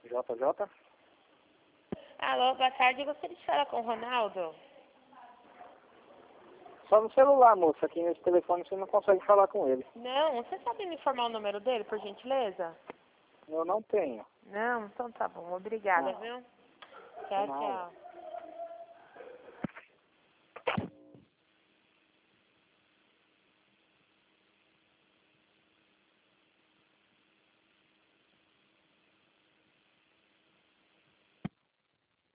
JJ? Alô, boa tarde. Eu gostaria de falar com o Ronaldo. Só no celular, moça. Aqui nesse telefone você não consegue falar com ele. Não, você sabe me informar o número dele, por gentileza? Eu não tenho. Não? Então tá bom. Obrigada, Não. viu? Tchau, Não. tchau.